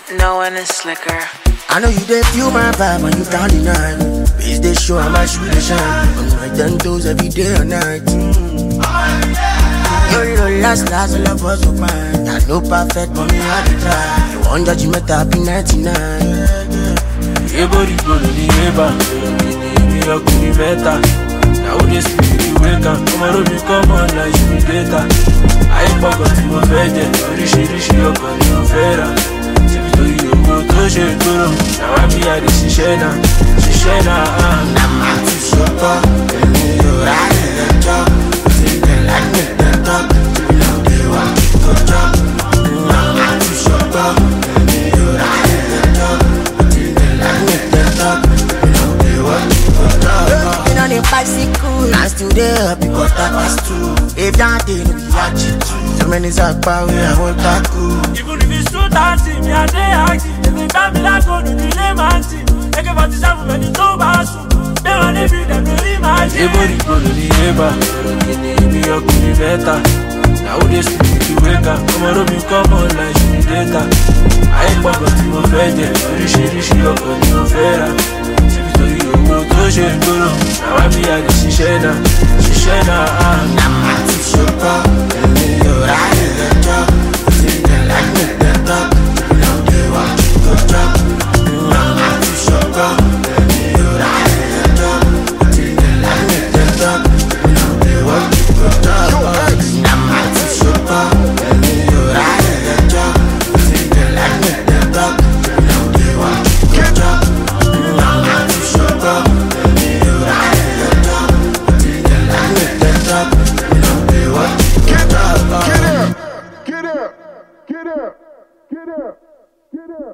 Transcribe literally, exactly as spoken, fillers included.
No one is slicker. I know you dey feel my vibe when you down the night. Bitch, they show how much you dey shine. On my ten toes every day or night. Mm. You know last last all of us will mine. I know perfect mommy how to try. The one that you met happy ninety-nine. Yeah, body go to the river. Me up to the meta. Now we just speak the wake up. Come on, me come on like you be data. I ain't forgot to go fed it. Rishi rishi up on your fera. To ṣe ìgboro, àwọn bí adé ṣiṣẹ́ náà, ṣiṣẹ́ náà. Nàmà ti ṣọpọ̀, èmi yóò ráyè lẹ́jọ́. Sílẹ̀ láti tẹ̀tọ́, ìlú òde wa kò jọ. Nàmà ti ṣọpọ̀, èmi yóò ráyè lẹ́jọ́. Sílẹ̀ láti tẹ̀tọ́, ìlú òde wa kò jọ. Looking on the bicycle, I still there because that was true. If that day no be yachitu, so many sakpa wey I hold back. Even if it's two thirty, me I dey active. They got me like go to the layman team. They give us the seven when it's no bass. They want to be them really mad. They body go to the river. Me up to the meta. Now they speak the wake up. Come on, me come on like you be data. I ain't forgot to go fed it. Rishi rishi up on your fera. To ṣe ìgboro, àwọn bí adé ṣiṣẹ́ náà, ṣiṣẹ́ náà. Nàmà ti ṣọpọ̀, èmi yóò ráyè lẹ́jọ́. Sílẹ̀ láti tẹ̀tọ́, ìlú òde wa kò jọ. Nàmà ti ṣọpọ̀, èmi yóò ráyè lẹ́jọ́. Sílẹ̀ láti tẹ̀tọ́, ìlú òde wa kò jọ. Nàmà ti ṣọpọ̀, èmi yóò ráyè lẹ́jọ́. Sílẹ̀ láti tẹ̀tọ́, ìlú òde wa kò jọ. Nàmà ti ṣọpọ̀. Get up, get up, get up, get up, get up.